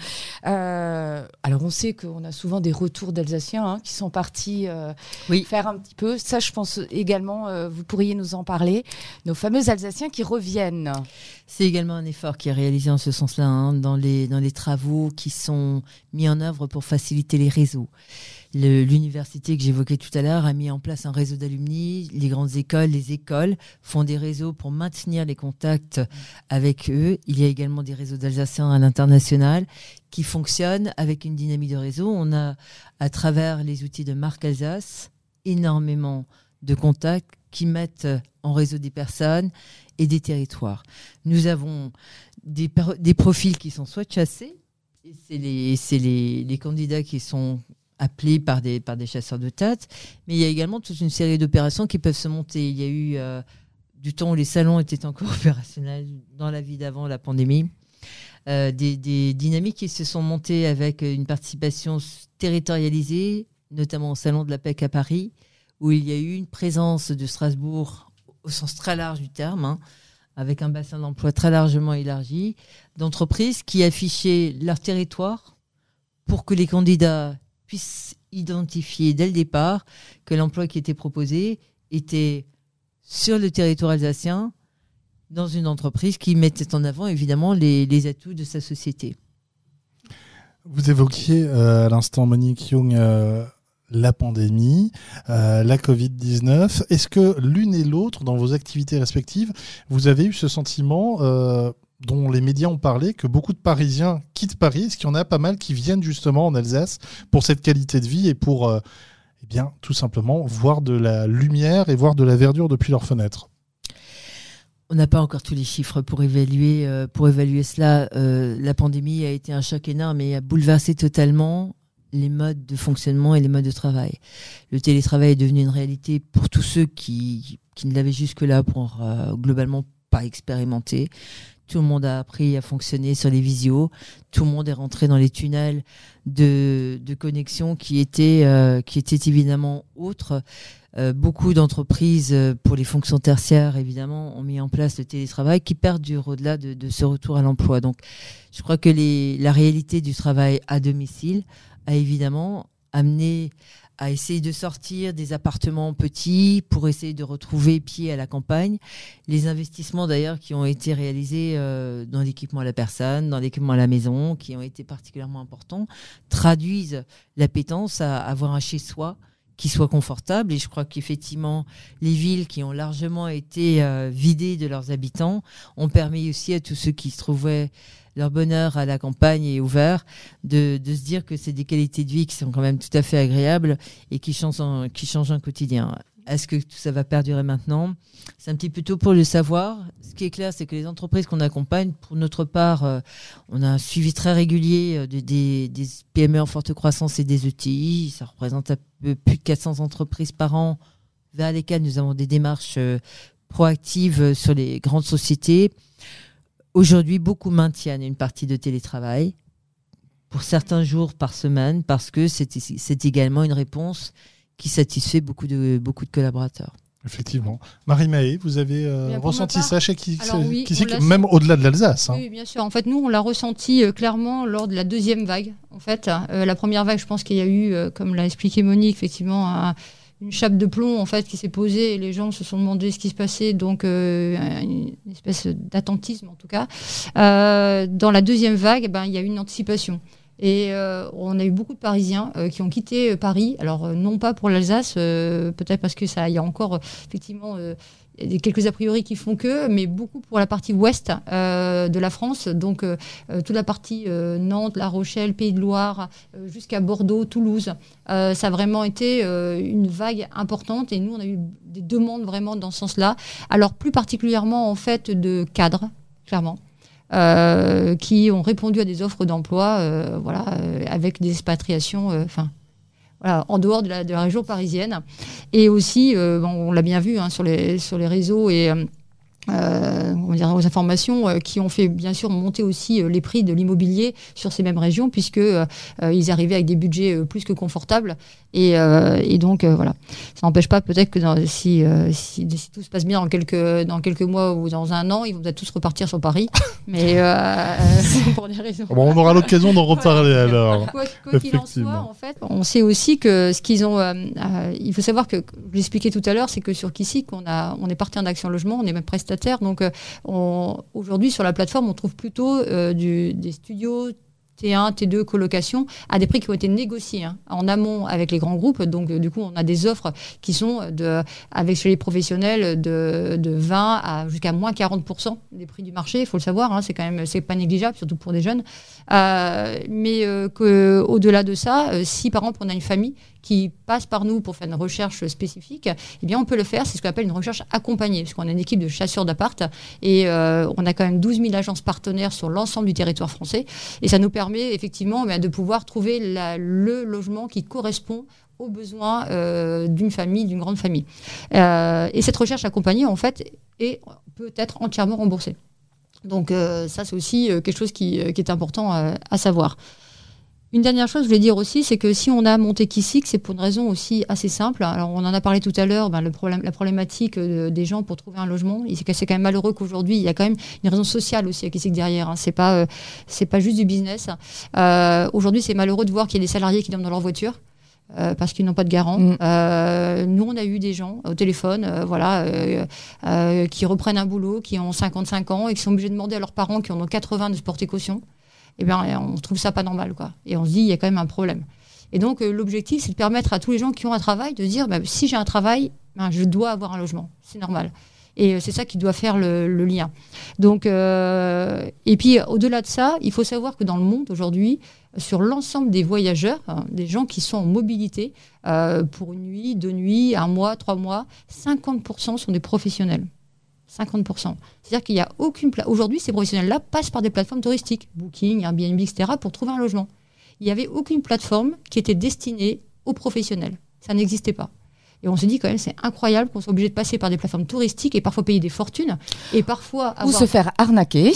Alors on sait qu'on a souvent des retours d'Alsaciens qui sont partis faire un petit peu. Ça, je pense également, vous pourriez nous en parler. Nos fameux Alsaciens qui reviennent. C'est également un effort qui est réalisé en ce sens-là, dans les travaux qui sont mis en œuvre pour faciliter les réseaux. L'université que j'évoquais tout à l'heure a mis en place un réseau d'alumni. Les grandes écoles, les écoles font des réseaux pour maintenir les contacts avec eux. Il y a également des réseaux d'Alsaciens à l'international qui fonctionnent avec une dynamique de réseau. On a, à travers les outils de marque Alsace, énormément de contacts qui mettent en réseau des personnes et des territoires. Nous avons des profils qui sont soit chassés, et c'est les candidats qui sont appelés par des chasseurs de tête, mais il y a également toute une série d'opérations qui peuvent se monter. Il y a eu du temps où les salons étaient encore opérationnels, dans la vie d'avant la pandémie, des dynamiques qui se sont montées avec une participation territorialisée, notamment au Salon de la PEC à Paris, où il y a eu une présence de Strasbourg au sens très large du terme, avec un bassin d'emploi très largement élargi, d'entreprises qui affichaient leur territoire pour que les candidats puissent identifier dès le départ que l'emploi qui était proposé était sur le territoire alsacien, dans une entreprise qui mettait en avant évidemment les atouts de sa société. Vous évoquiez à l'instant, Monique Young, la pandémie, la Covid-19. Est-ce que l'une et l'autre, dans vos activités respectives, vous avez eu ce sentiment dont les médias ont parlé, que beaucoup de Parisiens quittent Paris? Est-ce qu'il y en a pas mal qui viennent justement en Alsace pour cette qualité de vie et pour tout simplement voir de la lumière et voir de la verdure depuis leurs fenêtres? On n'a pas encore tous les chiffres pour évaluer cela. La pandémie a été un choc énorme et a bouleversé totalement les modes de fonctionnement et les modes de travail. Le télétravail est devenu une réalité pour tous ceux qui ne l'avaient jusque-là pour globalement pas expérimenter. Tout le monde a appris à fonctionner sur les visios. Tout le monde est rentré dans les tunnels de connexion qui étaient évidemment autres. Beaucoup d'entreprises, pour les fonctions tertiaires, évidemment, ont mis en place le télétravail qui perdure au-delà de ce retour à l'emploi. Donc, je crois que la réalité du travail à domicile a évidemment amené à essayer de sortir des appartements petits pour essayer de retrouver pied à la campagne. Les investissements d'ailleurs qui ont été réalisés dans l'équipement à la personne, dans l'équipement à la maison, qui ont été particulièrement importants, traduisent l'appétence à avoir un chez-soi qui soit confortable. Et je crois qu'effectivement, les villes qui ont largement été vidées de leurs habitants ont permis aussi à tous ceux qui se trouvaient leur bonheur à la campagne et ouvert de se dire que c'est des qualités de vie qui sont quand même tout à fait agréables et qui changent un quotidien. Est-ce que tout ça va perdurer maintenant ? C'est un petit peu tôt pour le savoir. Ce qui est clair, c'est que les entreprises qu'on accompagne, pour notre part, on a un suivi très régulier des PME en forte croissance et des ETI. Ça représente un peu plus de 400 entreprises par an vers lesquelles nous avons des démarches proactives sur les grandes sociétés. Aujourd'hui, beaucoup maintiennent une partie de télétravail pour certains jours par semaine parce que c'est également une réponse qui satisfait beaucoup de collaborateurs. Effectivement. Marie-Maë, vous avez ressenti ça chez oui, même au-delà de l'Alsace. Oui, bien sûr. En fait, nous, on l'a ressenti clairement lors de la deuxième vague. En fait, la première vague, je pense qu'il y a eu, comme l'a expliqué Monique, effectivement, une chape de plomb en fait qui s'est posée et les gens se sont demandé ce qui se passait, donc une espèce d'attentisme en tout cas. Dans la deuxième vague, il y a eu une anticipation. Et on a eu beaucoup de Parisiens qui ont quitté Paris. Alors, non pas pour l'Alsace, peut-être parce que il y a encore effectivement quelques a priori qui font que, mais beaucoup pour la partie ouest de la France. Donc, toute la partie Nantes, La Rochelle, Pays de Loire, jusqu'à Bordeaux, Toulouse. Ça a vraiment été une vague importante. Et nous, on a eu des demandes vraiment dans ce sens-là. Alors, plus particulièrement, en fait, de cadres, clairement. Qui ont répondu à des offres d'emploi avec des expatriations en dehors de la région parisienne. Et aussi, on l'a bien vu sur les réseaux et aux informations qui ont fait bien sûr monter aussi les prix de l'immobilier sur ces mêmes régions puisque ils arrivaient avec des budgets plus que confortables et donc voilà, ça n'empêche pas peut-être que si tout se passe bien dans quelques mois ou dans un an, ils vont peut-être tous repartir sur Paris, mais pour des raisons. Bon, on aura l'occasion d'en reparler alors. Quoi qu'il en soit, en fait, on sait aussi que ce qu'ils ont, il faut savoir que je l'expliquais tout à l'heure, c'est que sur Kisic, on est partenaire d'Action Logement, on est même prestataire. Donc, aujourd'hui, sur la plateforme, on trouve plutôt des studios T1, T2, colocation, à des prix qui ont été négociés en amont avec les grands groupes. Donc, du coup, on a des offres qui sont, chez les professionnels, de 20 à jusqu'à moins 40% des prix du marché. Il faut le savoir, c'est pas négligeable, surtout pour des jeunes. Mais au-delà de ça, si par exemple, on a une famille qui passe par nous pour faire une recherche spécifique, eh bien, on peut le faire. C'est ce qu'on appelle une recherche accompagnée, parce qu'on a une équipe de chasseurs d'appart et on a quand même 12 000 agences partenaires sur l'ensemble du territoire français. Et ça nous permet effectivement de pouvoir trouver le logement qui correspond aux besoins d'une famille, d'une grande famille. Et cette recherche accompagnée, en fait, peut être entièrement remboursée. Donc ça, c'est aussi quelque chose qui est important à savoir. Une dernière chose, je voulais dire aussi, c'est que si on a monté Kisic, c'est pour une raison aussi assez simple. Alors, on en a parlé tout à l'heure, la problématique des gens pour trouver un logement. C'est quand même malheureux qu'aujourd'hui, il y a quand même une raison sociale aussi à Kisic derrière. C'est pas juste du business. Aujourd'hui, c'est malheureux de voir qu'il y a des salariés qui dorment dans leur voiture. Parce qu'ils n'ont pas de garant. Nous, on a eu des gens au téléphone qui reprennent un boulot, qui ont 55 ans et qui sont obligés de demander à leurs parents qui en ont 80 de se porter caution. Eh bien, on trouve ça pas normal, quoi. Et on se dit, il y a quand même un problème. Et donc, l'objectif, c'est de permettre à tous les gens qui ont un travail de dire, si j'ai un travail, je dois avoir un logement. C'est normal. Et c'est ça qui doit faire le lien. Donc, et puis, au-delà de ça, il faut savoir que dans le monde, aujourd'hui, sur l'ensemble des voyageurs, des gens qui sont en mobilité, pour une nuit, 2 nuits, 1 mois, 3 mois, 50% sont des professionnels. 50%. C'est-à-dire qu'il n'y a aucune aujourd'hui, ces professionnels-là passent par des plateformes touristiques, Booking, Airbnb, etc., pour trouver un logement. Il n'y avait aucune plateforme qui était destinée aux professionnels. Ça n'existait pas. Et on se dit quand même, c'est incroyable qu'on soit obligé de passer par des plateformes touristiques et parfois payer des fortunes et parfois ou se faire arnaquer.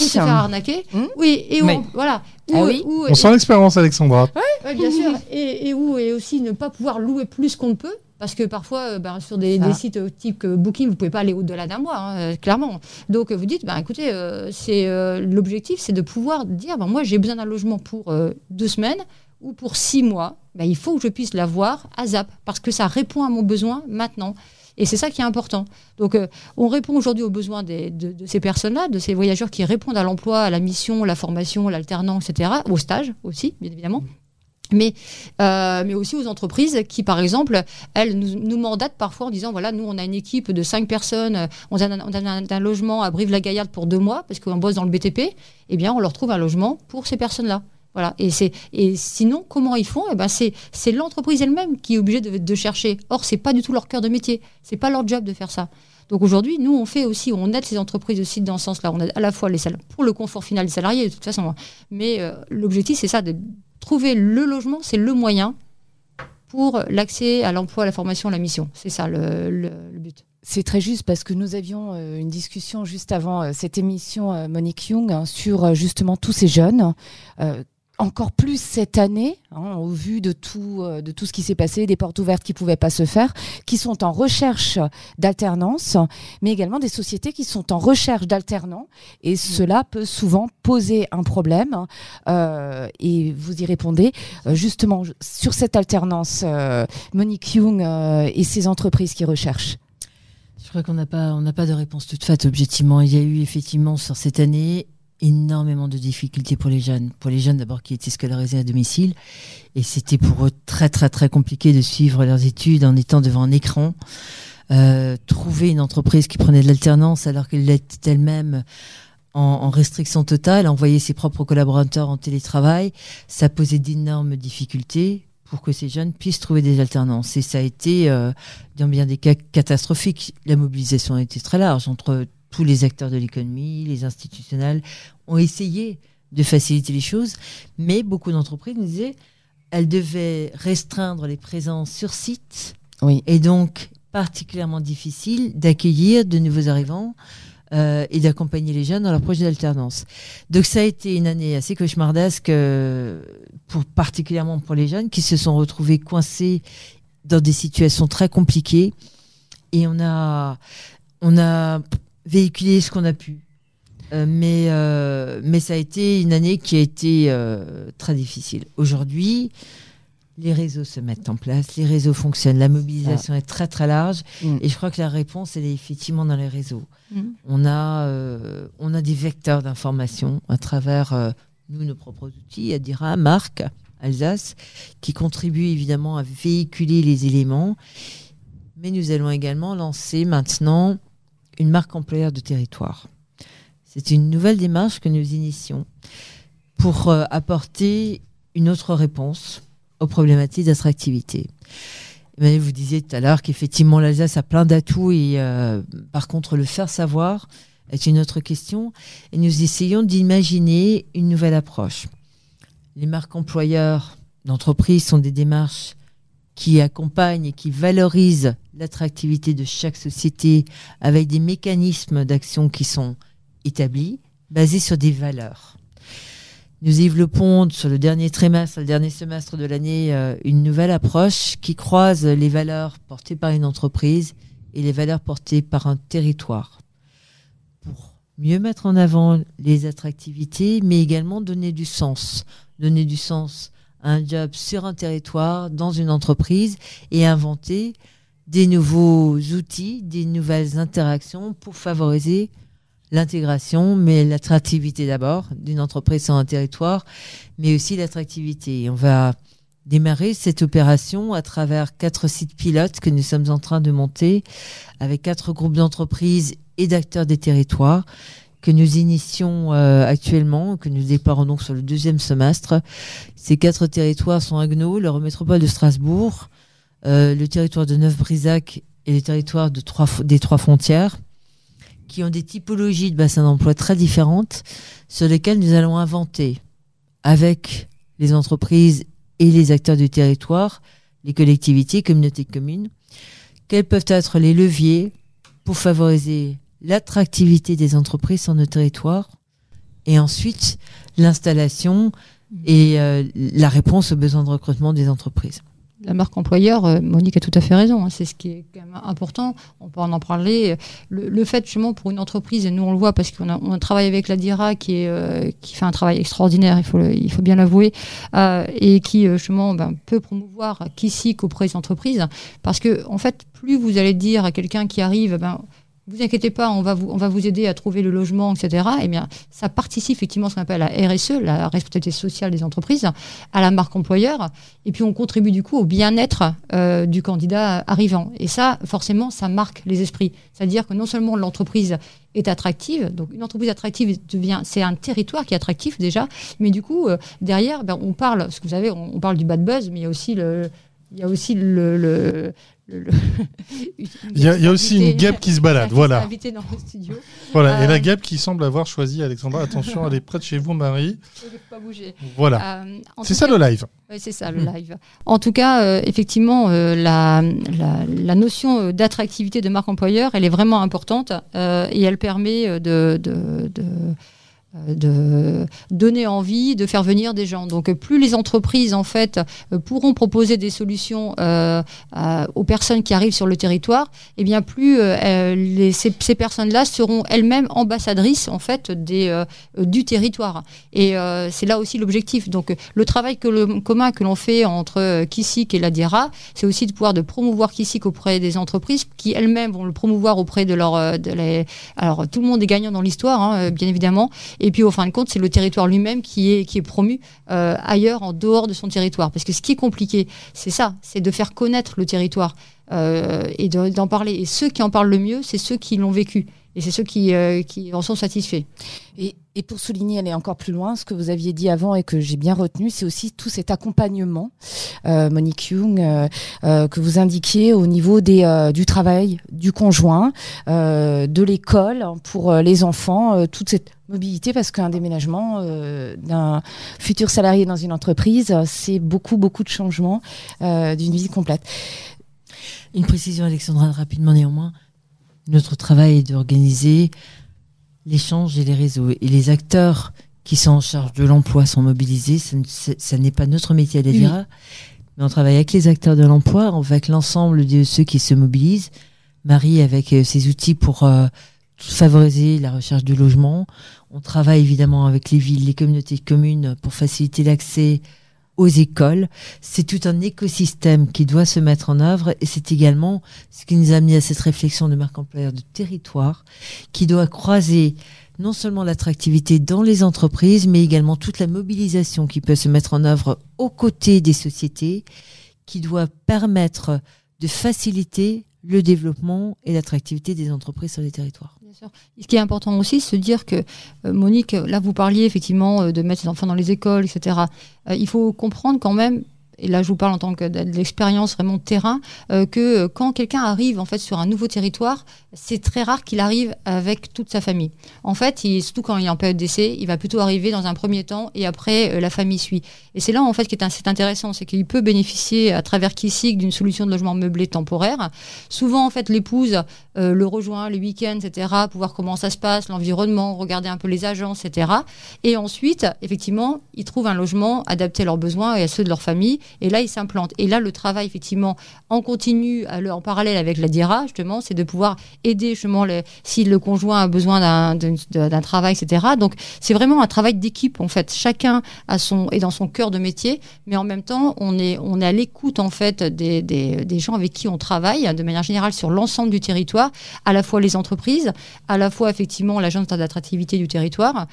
Oui, et voilà. On sent l'expérience, Alexandra. Oui, bien sûr. Et aussi ne pas pouvoir louer plus qu'on ne peut. Parce que parfois, sur des sites type Booking, vous ne pouvez pas aller au-delà d'un mois, clairement. Donc, vous dites, écoutez, l'objectif, c'est de pouvoir dire, moi, j'ai besoin d'un logement pour 2 semaines ou pour 6 mois. Il faut que je puisse l'avoir à ZAP, parce que ça répond à mon besoin maintenant. Et c'est ça qui est important. Donc, on répond aujourd'hui aux besoins de ces personnes-là, de ces voyageurs qui répondent à l'emploi, à la mission, la formation, l'alternance, etc., au stage aussi, bien évidemment. Mais aussi aux entreprises qui, par exemple, elles nous mandatent parfois en disant, voilà, nous, on a une équipe de 5 personnes, on a un logement à Brive-la-Gaillarde pour 2 mois, parce qu'on bosse dans le BTP, eh bien, on leur trouve un logement pour ces personnes-là. Voilà. Et sinon, comment ils font ? C'est l'entreprise elle-même qui est obligée de chercher. Or, c'est pas du tout leur cœur de métier. C'est pas leur job de faire ça. Donc aujourd'hui, nous, on aide ces entreprises aussi dans ce sens-là. On aide à la fois pour le confort final des salariés, de toute façon. Mais l'objectif, c'est ça, de trouver le logement, c'est le moyen pour l'accès à l'emploi, à la formation, à la mission. C'est ça le but. C'est très juste parce que nous avions une discussion juste avant cette émission, Monique Young, sur justement tous ces jeunes. Encore plus cette année, au vu de tout ce qui s'est passé, des portes ouvertes qui ne pouvaient pas se faire, qui sont en recherche d'alternance, mais également des sociétés qui sont en recherche d'alternants. Et cela peut souvent poser un problème. Et vous y répondez. Justement, sur cette alternance, Monique Young et ces entreprises qui recherchent. Je crois qu'on n'a pas de réponse toute faite, objectivement. Il y a eu effectivement sur cette année énormément de difficultés pour les jeunes. Pour les jeunes d'abord qui étaient scolarisés à domicile. Et c'était pour eux très très très compliqué de suivre leurs études en étant devant un écran. Trouver une entreprise qui prenait de l'alternance alors qu'elle était elle-même en restriction totale, envoyer ses propres collaborateurs en télétravail, ça posait d'énormes difficultés pour que ces jeunes puissent trouver des alternances. Et ça a été, dans bien des cas, catastrophique. La mobilisation a été très large entre tous les acteurs de l'économie, les institutionnels ont essayé de faciliter les choses, mais beaucoup d'entreprises nous disaient qu'elles devaient restreindre les présences sur site, et donc particulièrement difficile d'accueillir de nouveaux arrivants et d'accompagner les jeunes dans leur projet d'alternance. Donc ça a été une année assez cauchemardesque, particulièrement pour les jeunes qui se sont retrouvés coincés dans des situations très compliquées, et on a véhiculé ce qu'on a pu. Mais ça a été une année qui a été très difficile. Aujourd'hui, les réseaux se mettent en place, les réseaux fonctionnent, la mobilisation est très très large, et je crois que la réponse, elle est effectivement dans les réseaux. On a des vecteurs d'information à travers nos propres outils, Adira, Marc, Alsace, qui contribuent évidemment à véhiculer les éléments. Mais nous allons également lancer maintenant une marque employeur de territoire. C'est une nouvelle démarche que nous initions pour apporter une autre réponse aux problématiques d'attractivité. Emmanuel, vous disiez tout à l'heure qu'effectivement l'Alsace a plein d'atouts et par contre le faire savoir est une autre question, et nous essayons d'imaginer une nouvelle approche. Les marques employeurs d'entreprise sont des démarches qui accompagnent et qui valorisent l'attractivité de chaque société avec des mécanismes d'action qui sont établis, basés sur des valeurs. Nous développons sur le dernier semestre de l'année, une nouvelle approche qui croise les valeurs portées par une entreprise et les valeurs portées par un territoire, pour mieux mettre en avant les attractivités, mais également donner du sens à un job sur un territoire, dans une entreprise, et inventer des nouveaux outils, des nouvelles interactions pour favoriser l'intégration, mais l'attractivité d'abord d'une entreprise sur un territoire, mais aussi l'attractivité. Et on va démarrer cette opération à travers 4 sites pilotes que nous sommes en train de monter avec 4 groupes d'entreprises et d'acteurs des territoires que nous initions actuellement, que nous déploierons donc sur le 2e semestre. Ces 4 territoires sont Haguenau, l'Eurométropole de Strasbourg, le territoire de Neuf-Brisach et le territoire des 3 frontières, qui ont des typologies de bassins d'emploi très différentes, sur lesquelles nous allons inventer, avec les entreprises et les acteurs du territoire, les collectivités, communautés de communes, quels peuvent être les leviers pour favoriser l'attractivité des entreprises sur nos territoires, et ensuite l'installation et la réponse aux besoins de recrutement des entreprises. La marque employeur, Monique a tout à fait raison, hein, c'est ce qui est quand même important, on peut en parler. Le fait justement pour une entreprise, et nous on le voit parce qu'on travaille avec la DIRA qui fait un travail extraordinaire, il faut bien l'avouer, et qui justement peut promouvoir KISIC auprès des entreprises, parce que en fait, plus vous allez dire à quelqu'un qui arrive, vous inquiétez pas, on va vous aider à trouver le logement, etc. Eh bien, ça participe effectivement à ce qu'on appelle la RSE, la responsabilité sociale des entreprises, à la marque employeur. Et puis, on contribue du coup au bien-être du candidat arrivant. Et ça, forcément, ça marque les esprits. C'est-à-dire que non seulement l'entreprise est attractive, donc une entreprise attractive c'est un territoire qui est attractif déjà, mais du coup, derrière, on parle, ce que vous savez, on parle du bad buzz, mais il y a aussi il y a aussi une guêpe qui se balade, voilà. Invité dans le studio. Voilà, et la guêpe qui semble avoir choisi Alexandra. Attention, elle est près de chez vous, Marie. Il ne faut pas bouger. Voilà. C'est ça le live. Oui, c'est ça le live. En tout cas, effectivement, la notion d'attractivité de marque employeur, elle est vraiment importante et elle permet de donner envie, de faire venir des gens. Donc plus les entreprises en fait pourront proposer des solutions aux personnes qui arrivent sur le territoire, et bien plus ces personnes-là seront elles-mêmes ambassadrices en fait du territoire. Et c'est là aussi l'objectif. Donc le travail commun que l'on fait entre KISIC et la DIRA, c'est aussi de pouvoir promouvoir KISIC auprès des entreprises qui elles-mêmes vont le promouvoir auprès de alors tout le monde est gagnant dans l'histoire, hein, bien évidemment. Et puis, au fin de compte, c'est le territoire lui-même qui est promu ailleurs, en dehors de son territoire. Parce que ce qui est compliqué, c'est ça, c'est de faire connaître le territoire et d'en parler. Et ceux qui en parlent le mieux, c'est ceux qui l'ont vécu. Et c'est ceux qui en sont satisfaits. Et pour souligner, aller encore plus loin, ce que vous aviez dit avant et que j'ai bien retenu, c'est aussi tout cet accompagnement, Monique Young, que vous indiquiez au niveau du travail, du conjoint, de l'école pour les enfants, toute cette mobilité, parce qu'un déménagement d'un futur salarié dans une entreprise, c'est beaucoup de changements d'une vie complète. Une précision, Alexandra, rapidement néanmoins. Notre travail est d'organiser l'échange et les réseaux. Et les acteurs qui sont en charge de l'emploi sont mobilisés. Ça n'est pas notre métier à la DIRA, oui. Mais on travaille avec les acteurs de l'emploi, avec l'ensemble de ceux qui se mobilisent. Marie, avec ses outils pour favoriser la recherche de logement. On travaille évidemment avec les villes, les communautés de communes pour faciliter l'accès aux écoles. C'est tout un écosystème qui doit se mettre en œuvre, et c'est également ce qui nous a amené à cette réflexion de marque employeur de territoire qui doit croiser non seulement l'attractivité dans les entreprises, mais également toute la mobilisation qui peut se mettre en œuvre aux côtés des sociétés, qui doit permettre de faciliter le développement et l'attractivité des entreprises sur les territoires. Bien sûr. Ce qui est important aussi, c'est de dire que, Monique, là vous parliez effectivement de mettre les enfants dans les écoles, etc. Il faut comprendre quand même, et là je vous parle en tant que de l'expérience vraiment de terrain, que quand quelqu'un arrive en fait sur un nouveau territoire, c'est très rare qu'il arrive avec toute sa famille. En fait, surtout quand il est en période d'essai, il va plutôt arriver dans un premier temps et après la famille suit. Et c'est là en fait qui est intéressant, c'est qu'il peut bénéficier à travers KISIC d'une solution de logement meublé temporaire. Souvent en fait l'épouse le rejoint les week-ends, etc., pour voir comment ça se passe, l'environnement, regarder un peu les agences, etc. Et ensuite, effectivement, ils trouvent un logement adapté à leurs besoins et à ceux de leur famille. Et là, ils s'implantent. Et là, le travail, effectivement, en continu, en parallèle avec la DIRA, justement, c'est de pouvoir aider, justement, si le conjoint a besoin d'un travail, etc. Donc, c'est vraiment un travail d'équipe, en fait. Chacun est dans son cœur de métier, mais en même temps, on est à l'écoute, en fait, des gens avec qui on travaille, de manière générale, sur l'ensemble du territoire, à la fois les entreprises, à la fois, effectivement, l'agence d'attractivité du territoire,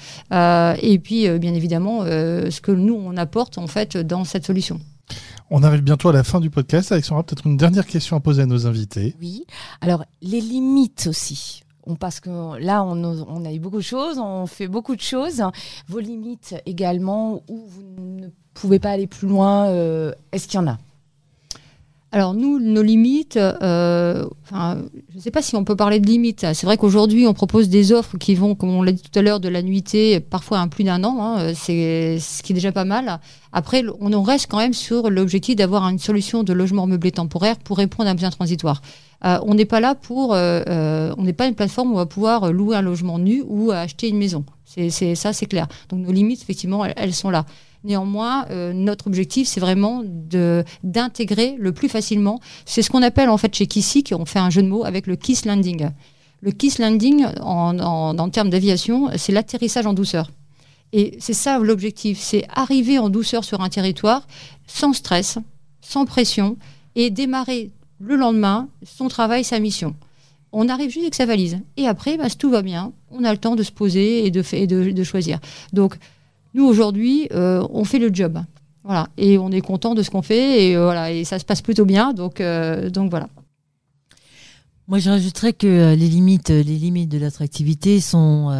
et puis, bien évidemment, ce que nous, on apporte, en fait, dans cette solution. On arrive bientôt à la fin du podcast. Alexandra, peut-être une dernière question à poser à nos invités. Oui. Alors, les limites aussi. Parce que là, on a eu beaucoup de choses, on fait beaucoup de choses. Vos limites également, où vous ne pouvez pas aller plus loin, est-ce qu'il y en a ? Alors nous, nos limites, je ne sais pas si on peut parler de limites. C'est vrai qu'aujourd'hui, on propose des offres qui vont, comme on l'a dit tout à l'heure, de l'annuité, parfois à plus d'1 an. C'est ce qui est déjà pas mal. Après, on en reste quand même sur l'objectif d'avoir une solution de logement meublé temporaire pour répondre à un besoin transitoire. On n'est pas là on n'est pas une plateforme où on va pouvoir louer un logement nu ou acheter une maison. Ça, c'est clair. Donc nos limites, effectivement, elles sont là. Néanmoins, notre objectif, c'est vraiment d'intégrer le plus facilement. C'est ce qu'on appelle en fait chez Kissik, on fait un jeu de mots avec le Kiss Landing. Le Kiss Landing, en termes d'aviation, c'est l'atterrissage en douceur. Et c'est ça l'objectif, c'est arriver en douceur sur un territoire, sans stress, sans pression, et démarrer le lendemain son travail, sa mission. On arrive juste avec sa valise. Et après, si tout va bien, on a le temps de se poser et de choisir. Donc, nous, aujourd'hui, on fait le job. Voilà. Et on est content de ce qu'on fait. Et, et ça se passe plutôt bien. Donc voilà. Moi, je rajouterais que les limites de l'attractivité sont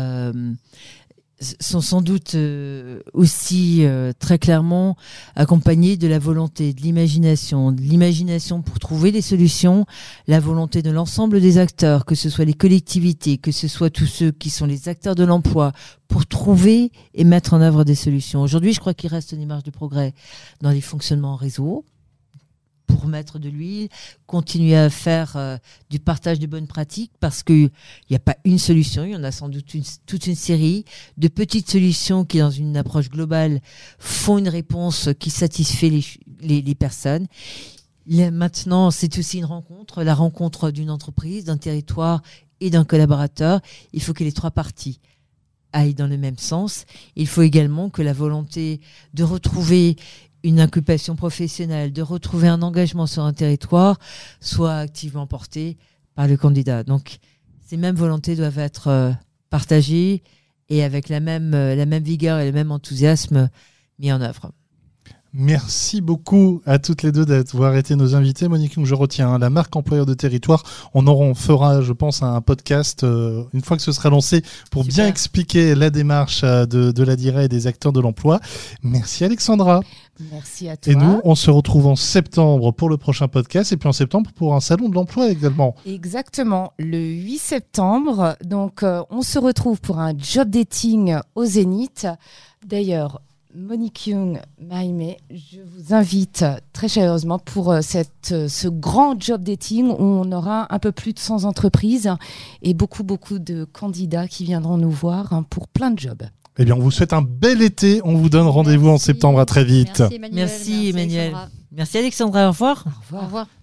sans doute aussi très clairement accompagnées de la volonté, de l'imagination pour trouver des solutions, la volonté de l'ensemble des acteurs, que ce soit les collectivités, que ce soit tous ceux qui sont les acteurs de l'emploi, pour trouver et mettre en œuvre des solutions. Aujourd'hui, je crois qu'il reste une marge de progrès dans les fonctionnements en réseau, pour mettre de l'huile, continuer à faire du partage de bonnes pratiques, parce qu'il n'y a pas une solution, il y en a sans doute toute une série de petites solutions qui, dans une approche globale, font une réponse qui satisfait les personnes. Maintenant, c'est aussi la rencontre d'une entreprise, d'un territoire et d'un collaborateur. Il faut que les trois parties aillent dans le même sens. Il faut également que la volonté de retrouver une incubation professionnelle, de retrouver un engagement sur un territoire, soit activement portée par le candidat. Donc, ces mêmes volontés doivent être partagées et avec la même vigueur et le même enthousiasme mis en œuvre. Merci beaucoup à toutes les deux d'avoir été nos invités. Monique Young, je retiens la marque employeur de territoire. On fera, je pense, un podcast une fois que ce sera lancé pour bien expliquer la démarche de la DIRA et des acteurs de l'emploi. Merci Alexandra. Merci à toi. Et nous, on se retrouve en septembre pour le prochain podcast et puis en septembre pour un salon de l'emploi également. Exactement, le 8 septembre. Donc, on se retrouve pour un job dating au Zénith. D'ailleurs, Monique Young, Maïmé, je vous invite très chaleureusement pour ce grand job dating où on aura un peu plus de 100 entreprises et beaucoup de candidats qui viendront nous voir pour plein de jobs. Eh bien, on vous souhaite un bel été. On vous donne rendez-vous en septembre. À très vite. Merci Emmanuel. Merci Alexandra. Au revoir. Au revoir.